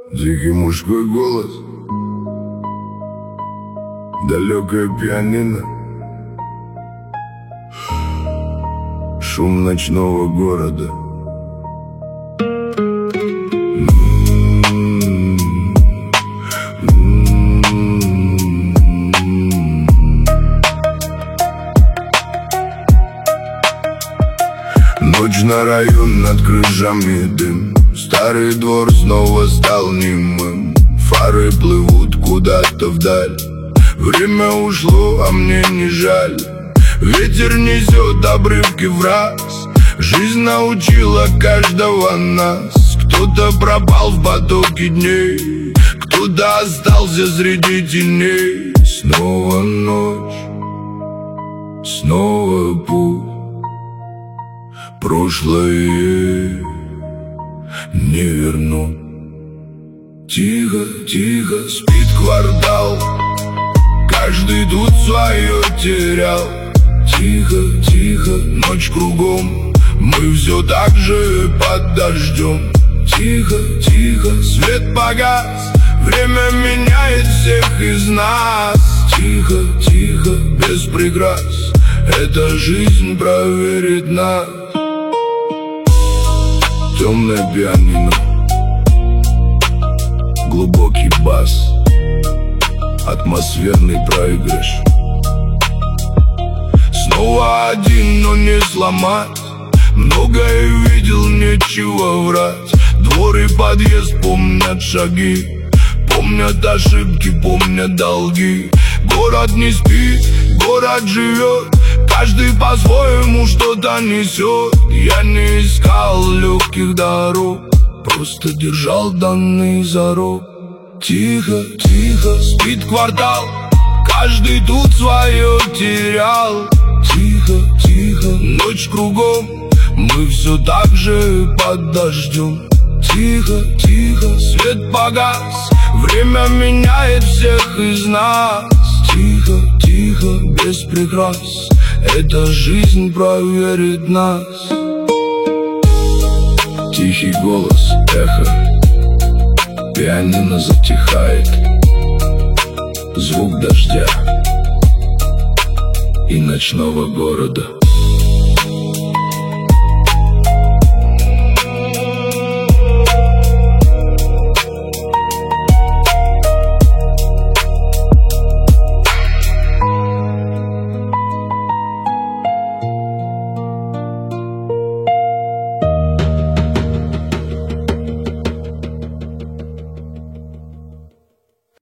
Тихий мужской голос, далекое пианино, шум ночного города. Ночь на район, над крышами дым. Старый двор снова стал немым. Фары плывут куда-то вдаль. Время ушло, а мне не жаль. Ветер несет обрывки враз. Жизнь научила каждого нас. Кто-то пропал в потоке дней, кто-то остался среди теней. Снова ночь, снова путь. Прошлое не верну. Тихо, тихо спит квартал, каждый тут свое терял. Тихо, тихо, ночь кругом, мы все так же под дождем. Тихо, тихо, свет погас, время меняет всех из нас. Тихо, тихо, без прикрас, эта жизнь проверит нас. Темное пианино, глубокий бас, атмосферный проигрыш. Снова один, но не сломать. Многое видел, нечего врать. Двор и подъезд помнят шаги, помнят ошибки, помнят долги. Город не спит, город живет, каждый по-своему что-то несет. Я не искал легких дорог, просто держал данный зарок. Тихо, тихо спит квартал, каждый тут свое терял. Тихо, тихо, ночь кругом, мы все так же под дождем. Тихо, тихо, свет погас, время меняет всех из нас. Тихо, тихо, без прикрас, эта жизнь проверит нас. Тихий голос, эхо, пианино затихает. Звук дождя и ночного города.